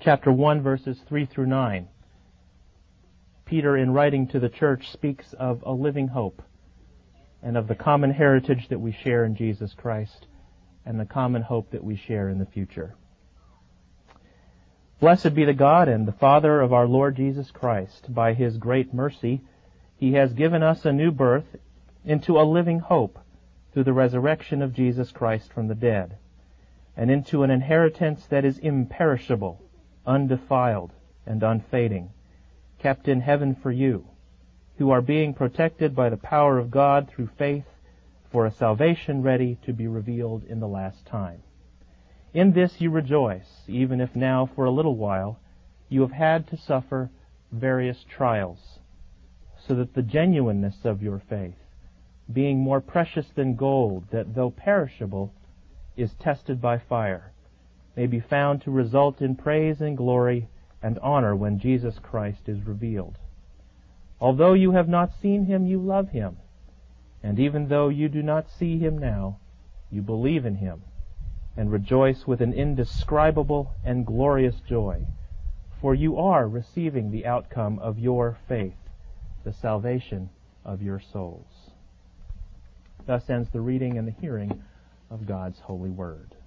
chapter 1, verses 3 through 9. Peter, in writing to the church, speaks of a living hope and of the common heritage that we share in Jesus Christ and the common hope that we share in the future. Blessed be the God and the Father of our Lord Jesus Christ. By His great mercy, He has given us a new birth into a living hope through the resurrection of Jesus Christ from the dead, and into an inheritance that is imperishable, undefiled, and unfading, kept in heaven for you, who are being protected by the power of God through faith for a salvation ready to be revealed in the last time. In this you rejoice, even if now for a little while you have had to suffer various trials, so that the genuineness of your faith, being more precious than gold, that though perishable, is tested by fire, may be found to result in praise and glory and honor when Jesus Christ is revealed. Although you have not seen Him, you love Him, and even though you do not see Him now, you believe in Him, and rejoice with an indescribable and glorious joy, for you are receiving the outcome of your faith, the salvation of your souls. Thus ends the reading and the hearing of God's holy word.